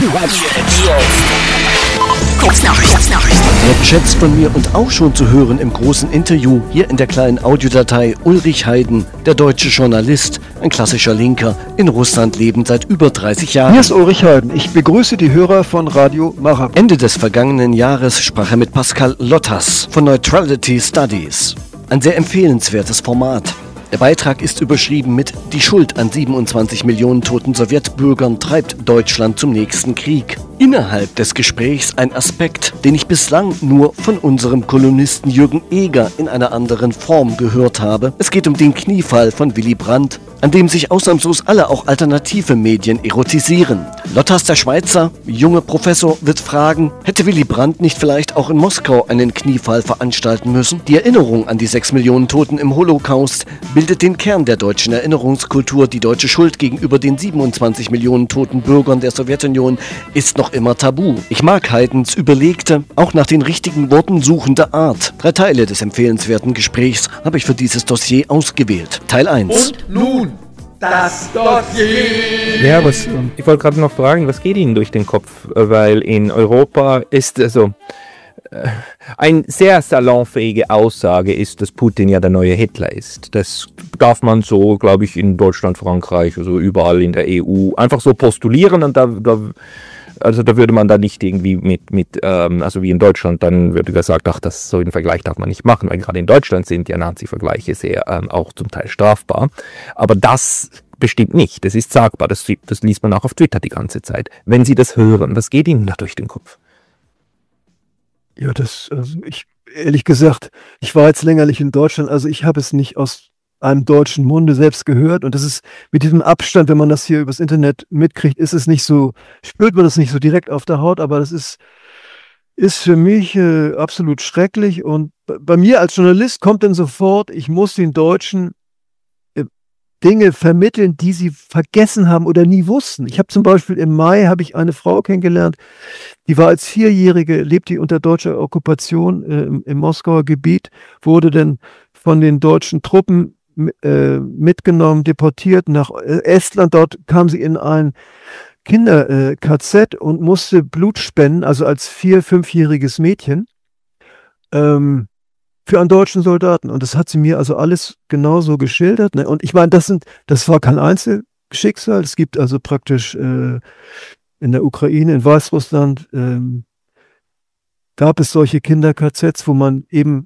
Sehr geschätzt von mir und auch schon zu hören im großen Interview, hier in der kleinen Audiodatei Ulrich Heiden, der deutsche Journalist, ein klassischer Linker, in Russland lebend seit über 30 Jahren. Hier ist Ulrich Heiden. Ich begrüße die Hörer von Radio Marab. Ende des vergangenen Jahres sprach er mit Pascal Lottas von Neutrality Studies. Ein sehr empfehlenswertes Format. Der Beitrag ist überschrieben mit „Die Schuld an 27 Millionen toten Sowjetbürgern treibt Deutschland zum nächsten Krieg". Innerhalb des Gesprächs ein Aspekt, den ich bislang nur von unserem Kolumnisten Jürgen Eger in einer anderen Form gehört habe. Es geht um den Kniefall von Willy Brandt, an dem sich ausnahmslos alle auch alternative Medien erotisieren. Lottas, der Schweizer, junge Professor, wird fragen, hätte Willy Brandt nicht vielleicht auch in Moskau einen Kniefall veranstalten müssen? Die Erinnerung an die 6 Millionen Toten im Holocaust bildet den Kern der deutschen Erinnerungskultur. Die deutsche Schuld gegenüber den 27 Millionen toten Bürgern der Sowjetunion ist noch immer tabu. Ich mag Heidens überlegte, auch nach den richtigen Worten suchende Art. 3 Teile des empfehlenswerten Gesprächs habe ich für dieses Dossier ausgewählt. Teil 1. Und nun das Dossier! Ja, ich wollte gerade noch fragen, was geht Ihnen durch den Kopf? Weil in Europa ist eine sehr salonfähige Aussage ist, dass Putin ja der neue Hitler ist. Das darf man so, glaube ich, in Deutschland, Frankreich, also überall in der EU einfach so postulieren und da würde man da nicht irgendwie also wie in Deutschland, dann würde gesagt, so einen Vergleich darf man nicht machen, weil gerade in Deutschland sind ja Nazi-Vergleiche sehr auch zum Teil strafbar. Aber das bestimmt nicht, das ist sagbar, das liest man auch auf Twitter die ganze Zeit. Wenn Sie das hören, was geht Ihnen da durch den Kopf? Ja, ehrlich gesagt, ich war jetzt länger nicht in Deutschland, also ich habe es nicht aus einem deutschen Munde selbst gehört und das ist mit diesem Abstand, wenn man das hier übers Internet mitkriegt, spürt man das nicht so direkt auf der Haut, aber das ist für mich absolut schrecklich und bei mir als Journalist kommt dann sofort, ich muss den Deutschen Dinge vermitteln, die sie vergessen haben oder nie wussten. Ich habe zum Beispiel im Mai eine Frau kennengelernt, die war als 4-Jährige, lebt die unter deutscher Okkupation im Moskauer Gebiet, wurde dann von den deutschen Truppen mitgenommen, deportiert nach Estland. Dort kam sie in ein Kinder-KZ und musste Blut spenden, also als 4-, 5-jähriges Mädchen, für einen deutschen Soldaten. Und das hat sie mir also alles genauso geschildert. Ne? Und ich meine, das war kein Einzelschicksal. Es gibt also praktisch in der Ukraine, in Weißrussland, gab es solche Kinder-KZs, wo man eben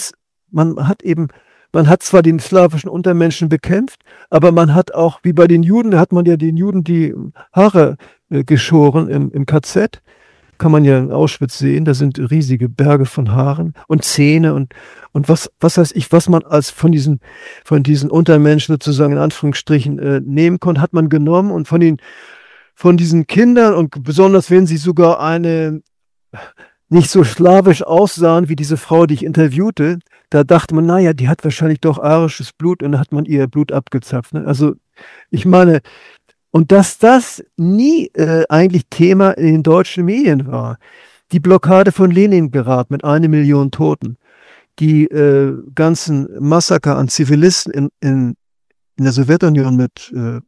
man hat zwar den slawischen Untermenschen bekämpft, aber man hat auch, wie bei den Juden, da hat man ja den Juden die Haare geschoren im KZ. Kann man ja in Auschwitz sehen, da sind riesige Berge von Haaren und Zähne und was weiß ich, was man als von diesen Untermenschen sozusagen in Anführungsstrichen nehmen konnte, hat man genommen und von diesen Kindern und besonders wenn sie sogar eine nicht so slawisch aussahen wie diese Frau, die ich interviewte, da dachte man, naja, die hat wahrscheinlich doch arisches Blut und dann hat man ihr Blut abgezapft. Ne? Also ich meine, und dass das nie eigentlich Thema in den deutschen Medien war. Die Blockade von Leningrad mit 1 Million Toten, die ganzen Massaker an Zivilisten in der Sowjetunion mit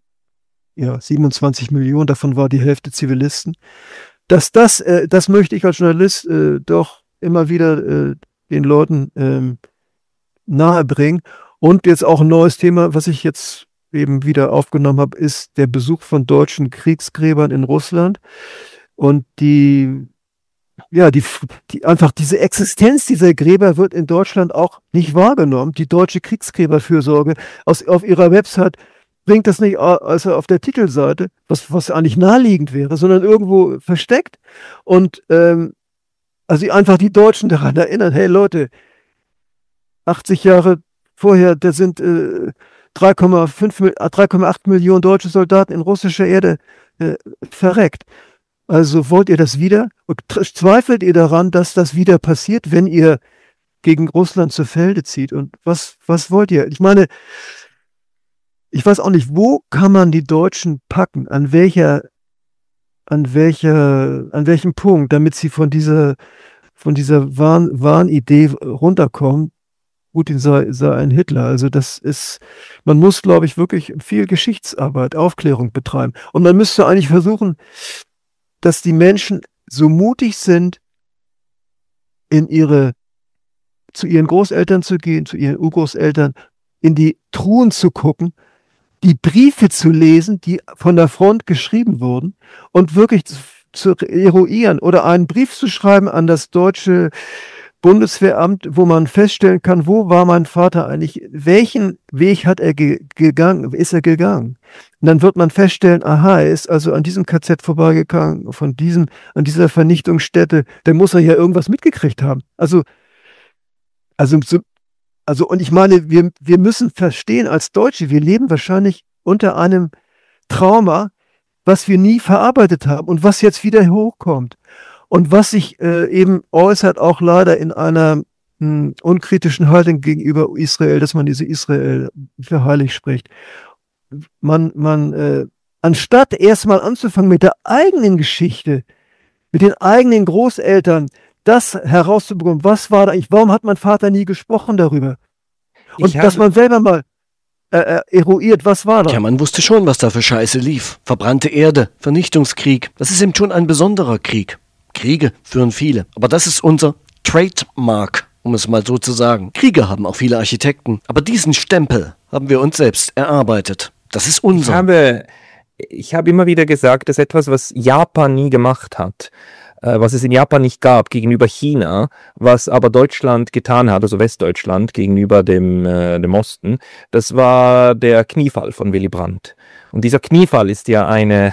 27 Millionen, davon war die Hälfte Zivilisten. Das möchte ich als Journalist doch immer wieder den Leuten nahebringen. Und jetzt auch ein neues Thema, was ich jetzt eben wieder aufgenommen habe, ist der Besuch von deutschen Kriegsgräbern in Russland und einfach diese Existenz dieser Gräber wird in Deutschland auch nicht wahrgenommen. Die deutsche Kriegsgräberfürsorge auf ihrer Website bringt das nicht also auf der Titelseite, was eigentlich naheliegend wäre, sondern irgendwo versteckt und also einfach die Deutschen daran erinnern, hey Leute, 80 Jahre vorher, da sind 3,8 Millionen deutsche Soldaten in russischer Erde verreckt. Also wollt ihr das wieder? Und zweifelt ihr daran, dass das wieder passiert, wenn ihr gegen Russland zu Felde zieht? Und was wollt ihr? Ich meine, ich weiß auch nicht, wo kann man die Deutschen packen? An welchem Punkt, damit sie von dieser Wahnidee runterkommen, Putin sei ein Hitler. Also man muss, glaube ich, wirklich viel Geschichtsarbeit, Aufklärung betreiben. Und man müsste eigentlich versuchen, dass die Menschen so mutig sind, zu ihren Großeltern zu gehen, zu ihren Urgroßeltern, in die Truhen zu gucken, die Briefe zu lesen, die von der Front geschrieben wurden und wirklich zu eruieren oder einen Brief zu schreiben an das deutsche Bundeswehramt, wo man feststellen kann, wo war mein Vater eigentlich, welchen Weg ist er gegangen? Und dann wird man feststellen, aha, er ist also an diesem KZ vorbeigegangen, an dieser Vernichtungsstätte, der muss er ja irgendwas mitgekriegt haben. Also, und ich meine, wir müssen verstehen als Deutsche, wir leben wahrscheinlich unter einem Trauma, was wir nie verarbeitet haben und was jetzt wieder hochkommt. Und was sich eben äußert, auch leider in einer unkritischen Haltung gegenüber Israel, dass man diese Israel für heilig spricht. Anstatt erstmal anzufangen mit der eigenen Geschichte, mit den eigenen Großeltern, das herauszubekommen, was war da eigentlich, warum hat mein Vater nie gesprochen darüber? Und dass man selber mal eruiert, was war da? Ja, man wusste schon, was da für Scheiße lief. Verbrannte Erde, Vernichtungskrieg. Das ist eben schon ein besonderer Krieg. Kriege führen viele. Aber das ist unser Trademark, um es mal so zu sagen. Kriege haben auch viele Architekten. Aber diesen Stempel haben wir uns selbst erarbeitet. Das ist unser. Ich habe immer wieder gesagt, dass etwas, was Japan nie gemacht hat, was es in Japan nicht gab gegenüber China, was aber Deutschland getan hat, also Westdeutschland gegenüber dem Osten, das war der Kniefall von Willy Brandt. Und dieser Kniefall ist ja ein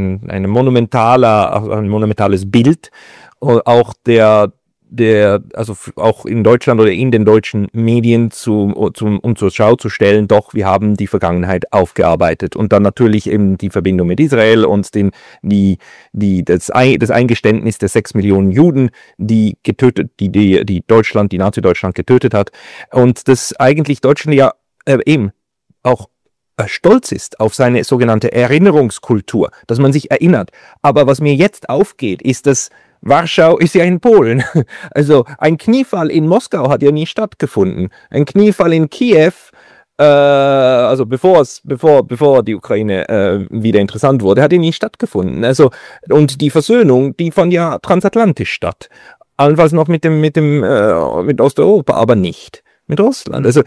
monumentales Bild, auch also auch in Deutschland oder in den deutschen Medien zur Schau zu stellen, doch, wir haben die Vergangenheit aufgearbeitet. Und dann natürlich eben die Verbindung mit Israel und das Eingeständnis der 6 Millionen Juden, die Nazi-Deutschland getötet hat. Und das eigentlich Deutschland ja eben auch stolz ist auf seine sogenannte Erinnerungskultur, dass man sich erinnert. Aber was mir jetzt aufgeht, ist, dass Warschau ist ja in Polen. Also ein Kniefall in Moskau hat ja nie stattgefunden. Ein Kniefall in Kiew, also bevor die Ukraine wieder interessant wurde, hat ja nie stattgefunden. Also, und die Versöhnung, die fand ja transatlantisch statt. Allenfalls noch mit Osteuropa, aber nicht mit Russland. Also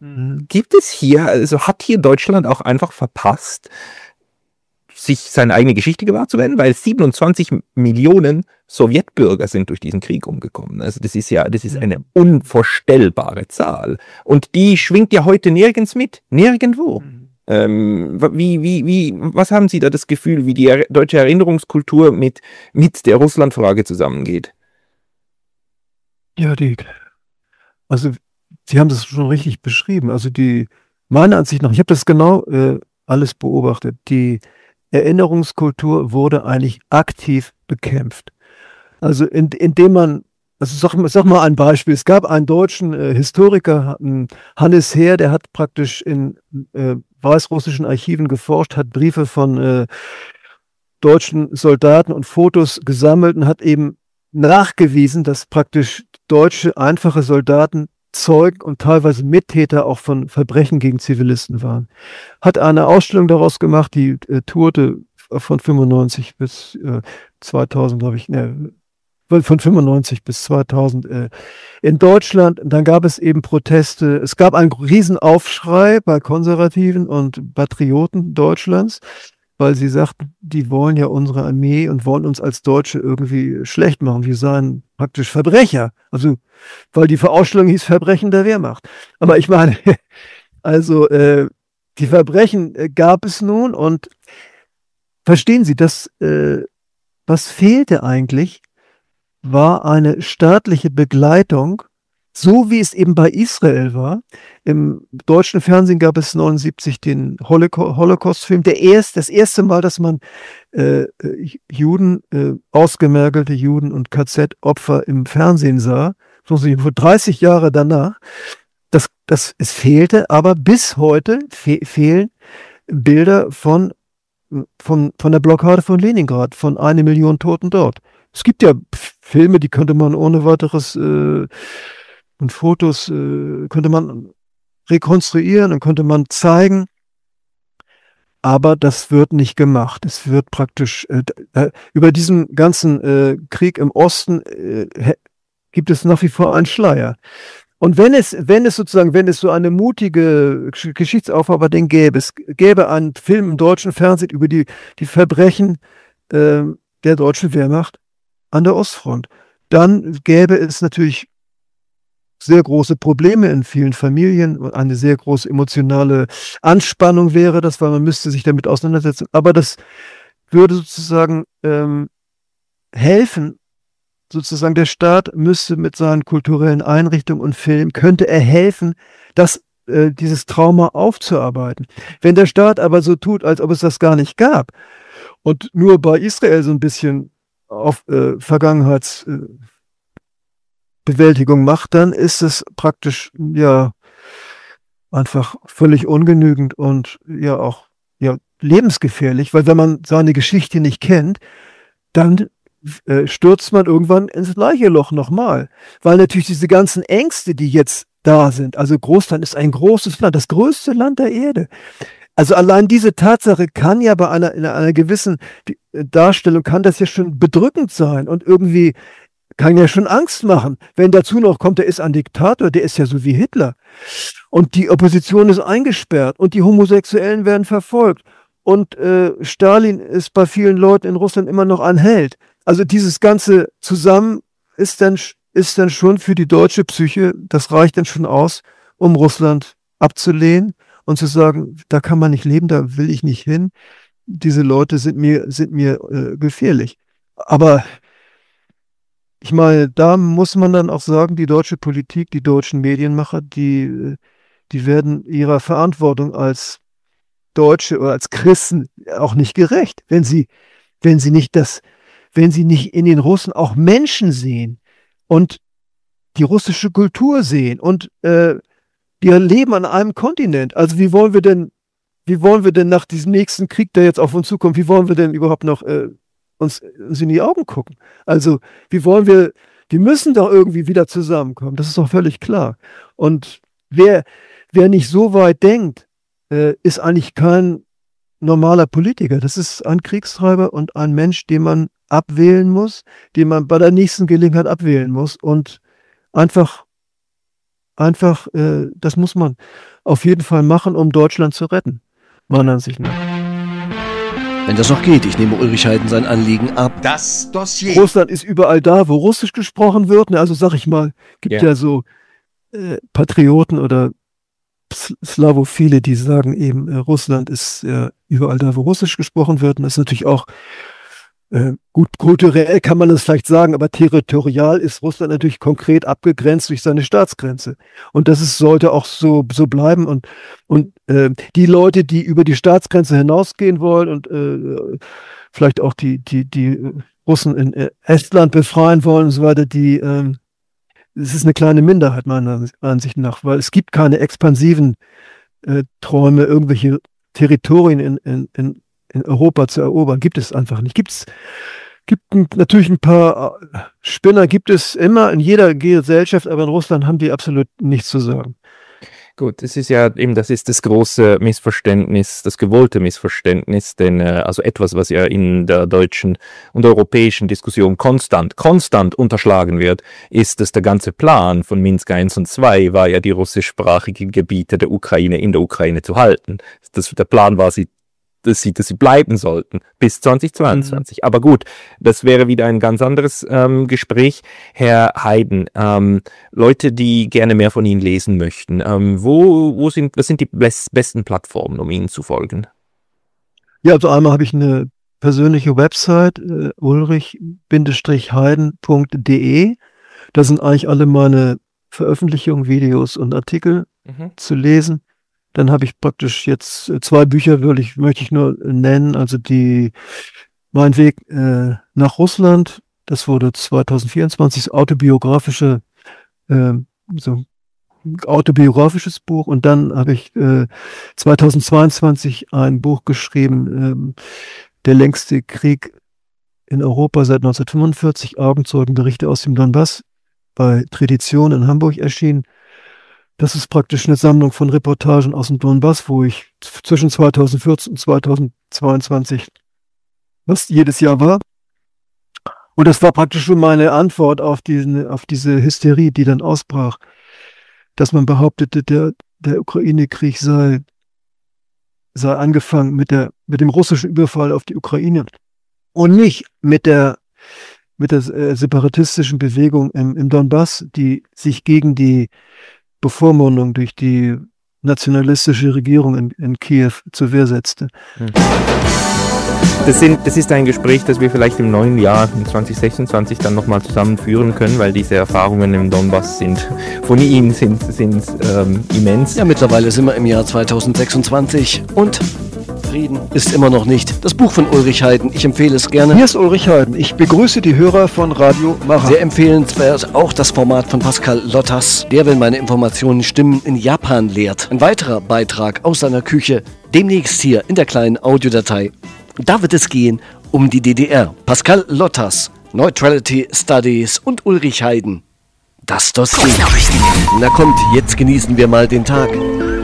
hat hier Deutschland auch einfach verpasst, sich seine eigene Geschichte gewahr zu werden, weil 27 Millionen Sowjetbürger sind durch diesen Krieg umgekommen. Also das ist eine unvorstellbare Zahl. Und die schwingt ja heute nirgends mit. Nirgendwo. Was haben Sie da das Gefühl, wie die deutsche Erinnerungskultur mit der Russlandfrage zusammengeht? Ja, also Sie haben das schon richtig beschrieben. Also meiner Ansicht nach, ich habe das genau alles beobachtet, die Erinnerungskultur wurde eigentlich aktiv bekämpft. Also indem man, also sag mal ein Beispiel, es gab einen deutschen Historiker, Hannes Heer, der hat praktisch in weißrussischen Archiven geforscht, hat Briefe von deutschen Soldaten und Fotos gesammelt und hat eben nachgewiesen, dass praktisch deutsche einfache Soldaten Zeugen und teilweise Mittäter auch von Verbrechen gegen Zivilisten waren. Hat eine Ausstellung daraus gemacht, die tourte von 95 bis 2000, glaube ich, von 95 bis 2000 in Deutschland. Und dann gab es eben Proteste. Es gab einen Riesenaufschrei bei Konservativen und Patrioten Deutschlands, weil sie sagten, die wollen ja unsere Armee und wollen uns als Deutsche irgendwie schlecht machen. Wir seien praktisch Verbrecher. Also, weil die Verausstellung hieß Verbrechen der Wehrmacht. Aber ich meine, also die Verbrechen gab es nun und verstehen Sie, was fehlte eigentlich, war eine staatliche Begleitung, so wie es eben bei Israel war. Im deutschen Fernsehen gab es 79 den Holocaust-Film, das erste Mal, dass man ausgemergelte Juden und KZ-Opfer im Fernsehen sah, so vor 30 Jahre danach. Es fehlte, aber bis heute fehlen Bilder von der Blockade von Leningrad, von 1 Million Toten dort. Es gibt ja Filme, die könnte man ohne weiteres und Fotos könnte man rekonstruieren und könnte man zeigen. aber das wird nicht gemacht. Es wird praktisch, über diesen ganzen Krieg im Osten gibt es nach wie vor einen Schleier. Und wenn es so eine mutige Geschichtsaufarbeitung gäbe, es gäbe einen Film im deutschen Fernsehen über die Verbrechen der deutschen Wehrmacht an der Ostfront, dann gäbe es natürlich sehr große Probleme in vielen Familien und eine sehr große emotionale Anspannung wäre das, weil man müsste sich damit auseinandersetzen. Aber das würde sozusagen helfen. Sozusagen der Staat müsste mit seinen kulturellen Einrichtungen und Filmen, könnte er helfen, dieses Trauma aufzuarbeiten. Wenn der Staat aber so tut, als ob es das gar nicht gab und nur bei Israel so ein bisschen auf Vergangenheitsbewältigung macht, dann ist es praktisch ja einfach völlig ungenügend und ja auch lebensgefährlich, weil wenn man seine Geschichte nicht kennt, dann stürzt man irgendwann ins gleiche Loch nochmal. Weil natürlich diese ganzen Ängste, die jetzt da sind, also Russland ist ein großes Land, das größte Land der Erde. Also allein diese Tatsache kann ja in einer gewissen Darstellung, kann das ja schon bedrückend sein und irgendwie kann ja schon Angst machen. Wenn dazu noch kommt, der ist ein Diktator, der ist ja so wie Hitler. Und die Opposition ist eingesperrt und die Homosexuellen werden verfolgt. Und Stalin ist bei vielen Leuten in Russland immer noch ein Held. Also dieses Ganze zusammen ist dann schon für die deutsche Psyche, das reicht dann schon aus, um Russland abzulehnen und zu sagen, da kann man nicht leben, da will ich nicht hin. Diese Leute sind mir gefährlich. Aber ich meine, da muss man dann auch sagen, die deutsche Politik, die deutschen Medienmacher, die werden ihrer Verantwortung als Deutsche oder als Christen auch nicht gerecht, wenn sie nicht in den Russen auch Menschen sehen und die russische Kultur sehen und die leben an einem Kontinent. Also wie wollen wir denn nach diesem nächsten Krieg, der jetzt auf uns zukommt, wie wollen wir denn überhaupt noch uns in die Augen gucken? Also die müssen doch irgendwie wieder zusammenkommen. Das ist doch völlig klar. Und wer nicht so weit denkt, ist eigentlich kein normaler Politiker. Das ist ein Kriegstreiber und ein Mensch, den man abwählen muss, den man bei der nächsten Gelegenheit abwählen muss. Und einfach, das muss man auf jeden Fall machen, um Deutschland zu retten, meiner Ansicht nach. Wenn das noch geht, ich nehme Ulrich Heiden sein Anliegen ab. Das Dossier. Russland ist überall da, wo Russisch gesprochen wird. Also sag ich mal, gibt ja so Patrioten oder Slavophile, die sagen eben, Russland ist überall da, wo Russisch gesprochen wird. Und das ist natürlich auch gut, kulturell kann man das vielleicht sagen, aber territorial ist Russland natürlich konkret abgegrenzt durch seine Staatsgrenze. Und sollte auch so bleiben. Und die Leute, die über die Staatsgrenze hinausgehen wollen und vielleicht auch die Russen in Estland befreien wollen und so weiter, es ist eine kleine Minderheit meiner Ansicht nach, weil es gibt keine expansiven Träume, irgendwelche Territorien in Europa zu erobern. Gibt es einfach nicht. Gibt natürlich ein paar Spinner, gibt es immer in jeder Gesellschaft, aber in Russland haben die absolut nichts zu sagen. Gut, das ist das große Missverständnis, das gewollte Missverständnis, denn also etwas, was ja in der deutschen und europäischen Diskussion konstant unterschlagen wird, ist, dass der ganze Plan von Minsk I und II war ja, die russischsprachigen Gebiete der Ukraine in der Ukraine zu halten. Der Plan war, dass sie bleiben sollten bis 2022. Aber gut, das wäre wieder ein ganz anderes Gespräch. Herr Heiden, Leute, die gerne mehr von Ihnen lesen möchten, was sind die besten Plattformen, um Ihnen zu folgen? Ja, also einmal habe ich eine persönliche Website, ulrich-heiden.de. Da sind eigentlich alle meine Veröffentlichungen, Videos und Artikel zu lesen. Dann habe ich praktisch jetzt 2 Bücher, möchte ich nur nennen. Also Mein Weg nach Russland, das wurde 2024 autobiografisches Buch. Und dann habe ich 2022 ein Buch geschrieben, Der längste Krieg in Europa seit 1945, Augenzeugenberichte aus dem Donbass, bei Tradition in Hamburg erschienen. Das ist praktisch eine Sammlung von Reportagen aus dem Donbass, wo ich zwischen 2014 und 2022 jedes Jahr war. Und das war praktisch schon meine Antwort auf diese Hysterie, die dann ausbrach, dass man behauptete, der Ukraine-Krieg sei angefangen mit dem russischen Überfall auf die Ukraine und nicht mit der separatistischen Bewegung im Donbass, die sich gegen die Bevormundung durch die nationalistische Regierung in Kiew zur Wehr setzte. Das ist ein Gespräch, das wir vielleicht im neuen Jahr, in 2026, dann nochmal zusammenführen können, weil diese Erfahrungen im Donbass sind immens. Ja, mittlerweile sind wir im Jahr 2026 und Frieden ist immer noch nicht. Das Buch von Ulrich Heiden, ich empfehle es gerne. Hier ist Ulrich Heiden. Ich begrüße die Hörer von Radio Marat. Sehr empfehlenswert auch das Format von Pascal Lottas, der, wenn meine Informationen stimmen, in Japan lehrt. Ein weiterer Beitrag aus seiner Küche, demnächst hier in der kleinen Audiodatei. Da wird es gehen um die DDR. Pascal Lottas, Neutrality Studies und Ulrich Heiden. Das Dossier. Na kommt, jetzt genießen wir mal den Tag.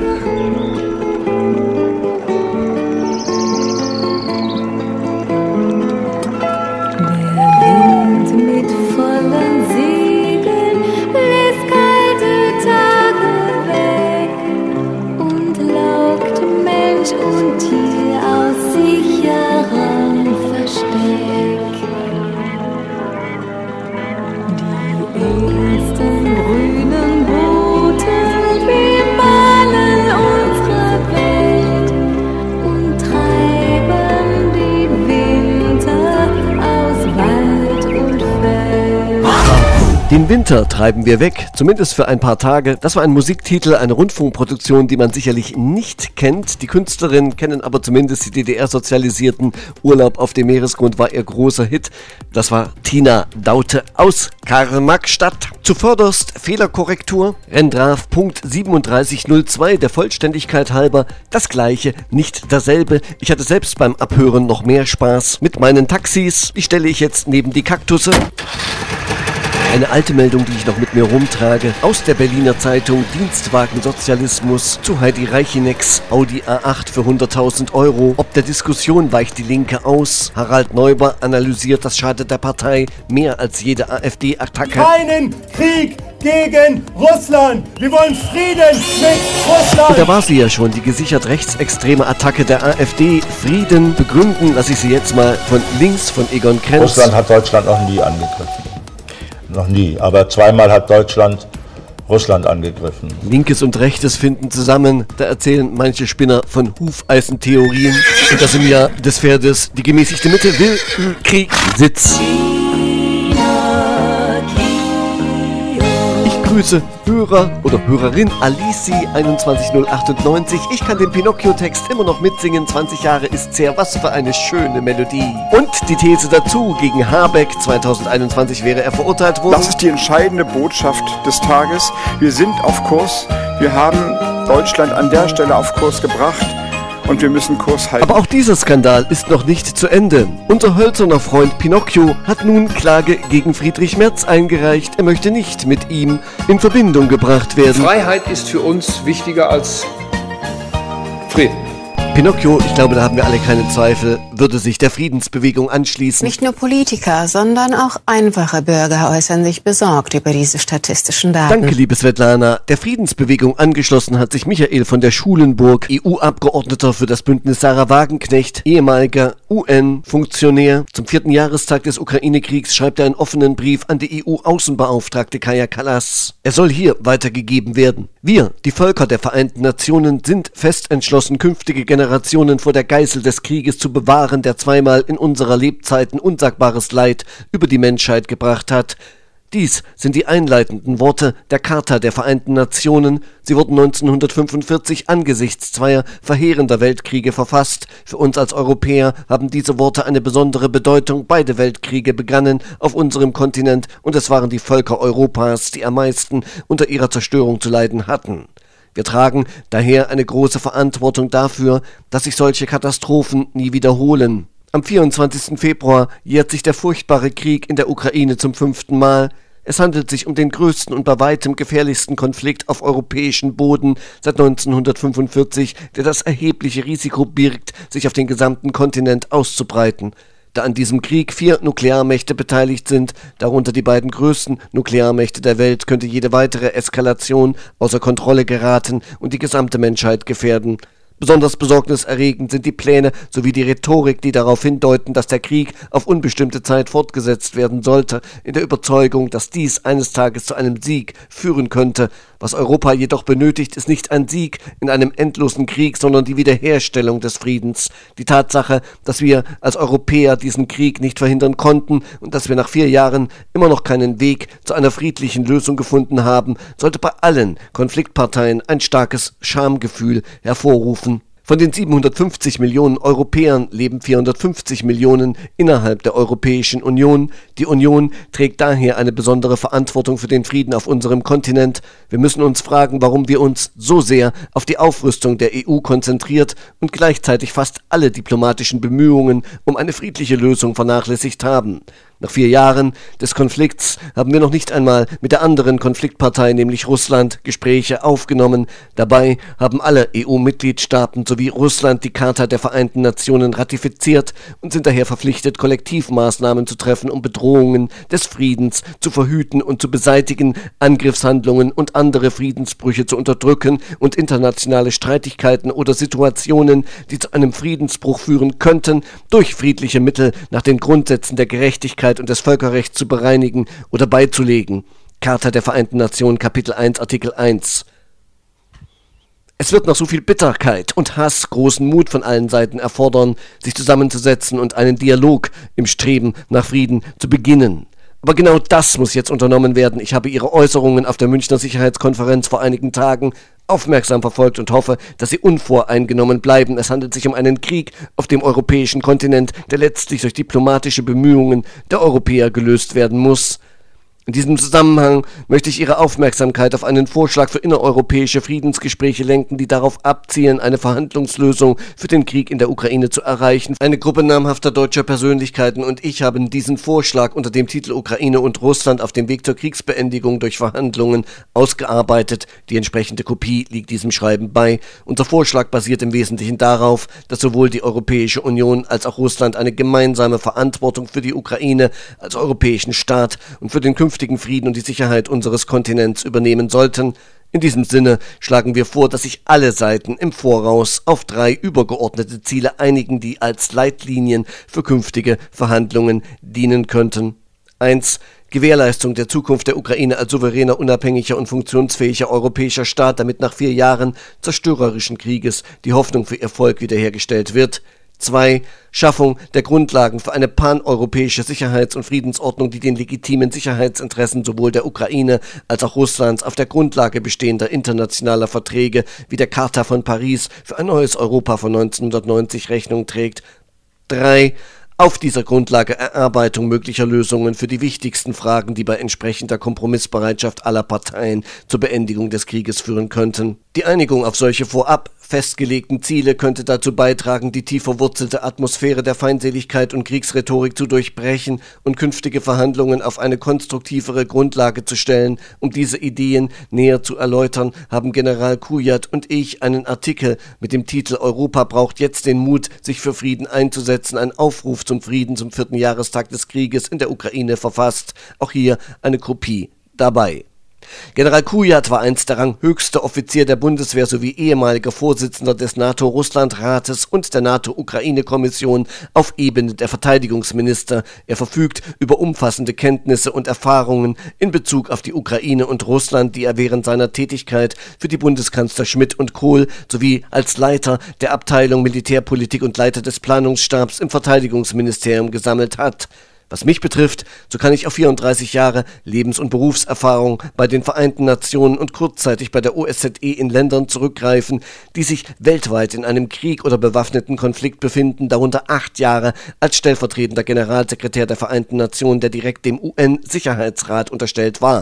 Den Winter treiben wir weg, zumindest für ein paar Tage. Das war ein Musiktitel, eine Rundfunkproduktion, die man sicherlich nicht kennt. Die Künstlerinnen kennen aber zumindest die DDR-Sozialisierten. Urlaub auf dem Meeresgrund war ihr großer Hit. Das war Tina Daute aus Karl-Marx-Stadt. Zuvörderst Fehlerkorrektur, Rendraf Punkt 3702, der Vollständigkeit halber. Das gleiche, nicht dasselbe. Ich hatte selbst beim Abhören noch mehr Spaß mit meinen Taxis. Die stelle ich jetzt neben die Kaktusse. Eine alte Meldung, die ich noch mit mir rumtrage, aus der Berliner Zeitung, Dienstwagensozialismus zu Heidi Reichenex, Audi A8 für 100.000 Euro. Ob der Diskussion weicht die Linke aus. Harald Neuber analysiert, das schadet der Partei mehr als jede AfD-Attacke. Keinen Krieg gegen Russland! Wir wollen Frieden mit Russland! Und da war sie ja schon, die gesichert rechtsextreme Attacke der AfD. Frieden begründen, lasse ich sie jetzt mal von links von Egon Krenz. Russland hat Deutschland noch nie angegriffen. Noch nie, aber zweimal hat Deutschland Russland angegriffen. Linkes und Rechtes finden zusammen, da erzählen manche Spinner von Hufeisentheorien. Und das im Jahr des Pferdes, die gemäßigte Mitte will Krieg Sitz. Ich grüße Hörer oder Hörerin Alici 21098. Ich kann den Pinocchio-Text immer noch mitsingen. 20 Jahre ist sehr, was für eine schöne Melodie. Und die These dazu, gegen Habeck 2021 wäre er verurteilt worden. Das ist die entscheidende Botschaft des Tages. Wir sind auf Kurs. Wir haben Deutschland an der Stelle auf Kurs gebracht. Und wir müssen Kurs halten. Aber auch dieser Skandal ist noch nicht zu Ende. Unser hölzerner Freund Pinocchio hat nun Klage gegen Friedrich Merz eingereicht. Er möchte nicht mit ihm in Verbindung gebracht werden. Freiheit ist für uns wichtiger als Frieden. Pinocchio, ich glaube, da haben wir alle keine Zweifel, würde sich der Friedensbewegung anschließen. Nicht nur Politiker, sondern auch einfache Bürger äußern sich besorgt über diese statistischen Daten. Danke, liebe Svetlana. Der Friedensbewegung angeschlossen hat sich Michael von der Schulenburg, EU-Abgeordneter für das Bündnis Sarah Wagenknecht, ehemaliger UN-Funktionär. Zum 4. Jahrestag des Ukraine-Kriegs schreibt er einen offenen Brief an die EU-Außenbeauftragte Kaja Kallas. Er soll hier weitergegeben werden. Wir, die Völker der Vereinten Nationen, sind fest entschlossen, künftige Generationen vor der Geißel des Krieges zu bewahren, der zweimal in unserer Lebzeiten unsagbares Leid über die Menschheit gebracht hat. Dies sind die einleitenden Worte der Charta der Vereinten Nationen. Sie wurden 1945 angesichts zweier verheerender Weltkriege verfasst. Für uns als Europäer haben diese Worte eine besondere Bedeutung. Beide Weltkriege begannen auf unserem Kontinent und es waren die Völker Europas, die am meisten unter ihrer Zerstörung zu leiden hatten. Wir tragen daher eine große Verantwortung dafür, dass sich solche Katastrophen nie wiederholen. Am 24. Februar jährt sich der furchtbare Krieg in der Ukraine zum 5. Mal. Es handelt sich um den größten und bei weitem gefährlichsten Konflikt auf europäischem Boden seit 1945, der das erhebliche Risiko birgt, sich auf den gesamten Kontinent auszubreiten. Da an diesem Krieg 4 Nuklearmächte beteiligt sind, darunter die beiden größten Nuklearmächte der Welt, könnte jede weitere Eskalation außer Kontrolle geraten und die gesamte Menschheit gefährden. Besonders besorgniserregend sind die Pläne sowie die Rhetorik, die darauf hindeuten, dass der Krieg auf unbestimmte Zeit fortgesetzt werden sollte, in der Überzeugung, dass dies eines Tages zu einem Sieg führen könnte. Was Europa jedoch benötigt, ist nicht ein Sieg in einem endlosen Krieg, sondern die Wiederherstellung des Friedens. Die Tatsache, dass wir als Europäer diesen Krieg nicht verhindern konnten und dass wir nach 4 Jahren immer noch keinen Weg zu einer friedlichen Lösung gefunden haben, sollte bei allen Konfliktparteien ein starkes Schamgefühl hervorrufen. Von den 750 Millionen Europäern leben 450 Millionen innerhalb der Europäischen Union. Die Union trägt daher eine besondere Verantwortung für den Frieden auf unserem Kontinent. Wir müssen uns fragen, warum wir uns so sehr auf die Aufrüstung der EU konzentriert und gleichzeitig fast alle diplomatischen Bemühungen um eine friedliche Lösung vernachlässigt haben. Nach 4 Jahren des Konflikts haben wir noch nicht einmal mit der anderen Konfliktpartei, nämlich Russland, Gespräche aufgenommen. Dabei haben alle EU-Mitgliedstaaten sowie Russland die Charta der Vereinten Nationen ratifiziert und sind daher verpflichtet, Kollektivmaßnahmen zu treffen, um Bedrohungen des Friedens zu verhüten und zu beseitigen, Angriffshandlungen und andere Friedensbrüche zu unterdrücken und internationale Streitigkeiten oder Situationen, die zu einem Friedensbruch führen könnten, durch friedliche Mittel nach den Grundsätzen der Gerechtigkeit und des Völkerrechts zu bereinigen oder beizulegen. Charta der Vereinten Nationen, Kapitel 1, Artikel 1. Es wird noch so viel Bitterkeit und Hass großen Mut von allen Seiten erfordern, sich zusammenzusetzen und einen Dialog im Streben nach Frieden zu beginnen. Aber genau das muss jetzt unternommen werden. Ich habe Ihre Äußerungen auf der Münchner Sicherheitskonferenz vor einigen Tagen aufmerksam verfolgt und hoffe, dass sie unvoreingenommen bleiben. Es handelt sich um einen Krieg auf dem europäischen Kontinent, der letztlich durch diplomatische Bemühungen der Europäer gelöst werden muss. In diesem Zusammenhang möchte ich Ihre Aufmerksamkeit auf einen Vorschlag für innereuropäische Friedensgespräche lenken, die darauf abzielen, eine Verhandlungslösung für den Krieg in der Ukraine zu erreichen. Eine Gruppe namhafter deutscher Persönlichkeiten und ich haben diesen Vorschlag unter dem Titel Ukraine und Russland auf dem Weg zur Kriegsbeendigung durch Verhandlungen ausgearbeitet. Die entsprechende Kopie liegt diesem Schreiben bei. Unser Vorschlag basiert im Wesentlichen darauf, dass sowohl die Europäische Union als auch Russland eine gemeinsame Verantwortung für die Ukraine als europäischen Staat und für den künftigen Frieden und die Sicherheit unseres Kontinents übernehmen sollten. In diesem Sinne schlagen wir vor, dass sich alle Seiten im Voraus auf 3 übergeordnete Ziele einigen, die als Leitlinien für künftige Verhandlungen dienen könnten. 1. Gewährleistung der Zukunft der Ukraine als souveräner, unabhängiger und funktionsfähiger europäischer Staat, damit nach 4 Jahren zerstörerischen Krieges die Hoffnung für ihr Volk wiederhergestellt wird. 2. Schaffung der Grundlagen für eine paneuropäische Sicherheits- und Friedensordnung, die den legitimen Sicherheitsinteressen sowohl der Ukraine als auch Russlands auf der Grundlage bestehender internationaler Verträge wie der Charta von Paris für ein neues Europa von 1990 Rechnung trägt. 3. Auf dieser Grundlage Erarbeitung möglicher Lösungen für die wichtigsten Fragen, die bei entsprechender Kompromissbereitschaft aller Parteien zur Beendigung des Krieges führen könnten. Die Einigung auf solche vorab festgelegten Ziele könnte dazu beitragen, die tief verwurzelte Atmosphäre der Feindseligkeit und Kriegsrhetorik zu durchbrechen und künftige Verhandlungen auf eine konstruktivere Grundlage zu stellen. Um diese Ideen näher zu erläutern, haben General Kujat und ich einen Artikel mit dem Titel Europa braucht jetzt den Mut, sich für Frieden einzusetzen, ein Aufruf zum Frieden zum 4. Jahrestag des Krieges in der Ukraine verfasst. Auch hier eine Kopie dabei. General Kujat war einst der ranghöchste Offizier der Bundeswehr sowie ehemaliger Vorsitzender des NATO-Russland-Rates und der NATO-Ukraine-Kommission auf Ebene der Verteidigungsminister. Er verfügt über umfassende Kenntnisse und Erfahrungen in Bezug auf die Ukraine und Russland, die er während seiner Tätigkeit für die Bundeskanzler Schmidt und Kohl sowie als Leiter der Abteilung Militärpolitik und Leiter des Planungsstabs im Verteidigungsministerium gesammelt hat. Was mich betrifft, so kann ich auf 34 Jahre Lebens- und Berufserfahrung bei den Vereinten Nationen und kurzzeitig bei der OSZE in Ländern zurückgreifen, die sich weltweit in einem Krieg oder bewaffneten Konflikt befinden, darunter 8 Jahre als stellvertretender Generalsekretär der Vereinten Nationen, der direkt dem UN-Sicherheitsrat unterstellt war.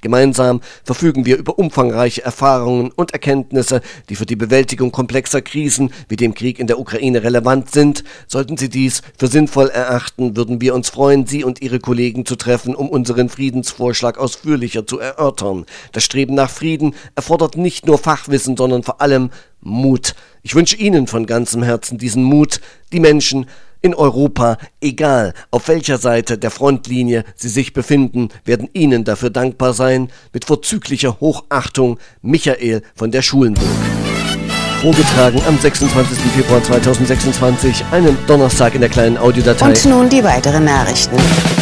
Gemeinsam verfügen wir über umfangreiche Erfahrungen und Erkenntnisse, die für die Bewältigung komplexer Krisen wie dem Krieg in der Ukraine relevant sind. Sollten Sie dies für sinnvoll erachten, würden wir uns freuen, Sie und Ihre Kollegen zu treffen, um unseren Friedensvorschlag ausführlicher zu erörtern. Das Streben nach Frieden erfordert nicht nur Fachwissen, sondern vor allem Mut. Ich wünsche Ihnen von ganzem Herzen diesen Mut, die Menschen in Europa, egal auf welcher Seite der Frontlinie sie sich befinden, werden Ihnen dafür dankbar sein. Mit vorzüglicher Hochachtung, Michael von der Schulenburg. Vorgetragen am 26. Februar 2026, einem Donnerstag in der kleinen Audiodatei. Und nun die weiteren Nachrichten.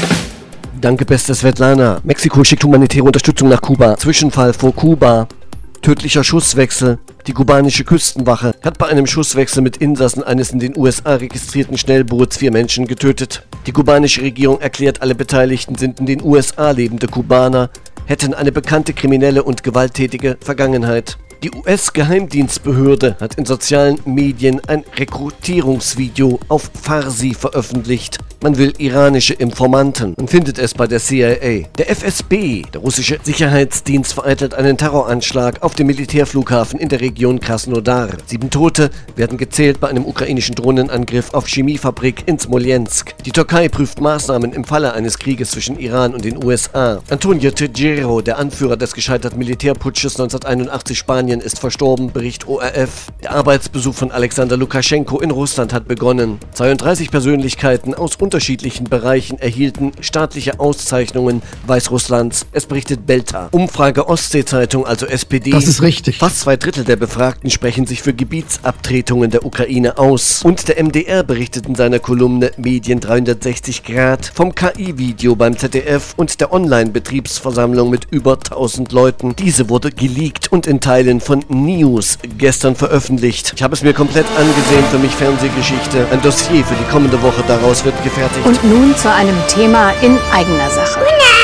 Danke, beste Svetlana. Mexiko schickt humanitäre Unterstützung nach Kuba. Zwischenfall vor Kuba. Tödlicher Schusswechsel. Die kubanische Küstenwache hat bei einem Schusswechsel mit Insassen eines in den USA registrierten Schnellboots 4 Menschen getötet. Die kubanische Regierung erklärt, alle Beteiligten sind in den USA lebende Kubaner, hätten eine bekannte kriminelle und gewalttätige Vergangenheit. Die US-Geheimdienstbehörde hat in sozialen Medien ein Rekrutierungsvideo auf Farsi veröffentlicht. Man will iranische Informanten. Man findet es bei der CIA. Der FSB, der russische Sicherheitsdienst, vereitelt einen Terroranschlag auf dem Militärflughafen in der Region Krasnodar. 7 Tote werden gezählt bei einem ukrainischen Drohnenangriff auf Chemiefabrik in Smolensk. Die Türkei prüft Maßnahmen im Falle eines Krieges zwischen Iran und den USA. Antonio Tejero, der Anführer des gescheiterten Militärputsches 1981 Spanien, ist verstorben, Bericht ORF. Der Arbeitsbesuch von Alexander Lukaschenko in Russland hat begonnen. 32 Persönlichkeiten aus unterschiedlichen Bereichen erhielten staatliche Auszeichnungen Weißrusslands. Es berichtet Belta. Umfrage Ostsee-Zeitung, also SPD. Das ist richtig. Fast 2/3 der Befragten sprechen sich für Gebietsabtretungen der Ukraine aus. Und der MDR berichtet in seiner Kolumne Medien 360 Grad vom KI-Video beim ZDF und der Online-Betriebsversammlung mit über 1000 Leuten. Diese wurde geleakt und in Teilen von News gestern veröffentlicht. Ich habe es mir komplett angesehen, für mich Fernsehgeschichte. Ein Dossier für die kommende Woche daraus wird gefertigt. Und nun zu einem Thema in eigener Sache.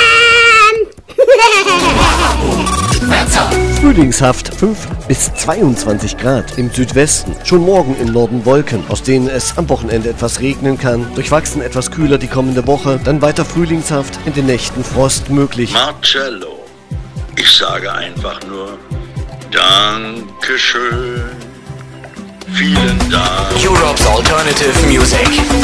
Frühlingshaft 5 bis 22 Grad im Südwesten. Schon morgen im Norden Wolken, aus denen es am Wochenende etwas regnen kann. Durchwachsen etwas kühler die kommende Woche. Dann weiter Frühlingshaft, in den Nächten Frost möglich. Marcello, ich sage einfach nur Dankeschön. Vielen Dank. Europe's alternative music.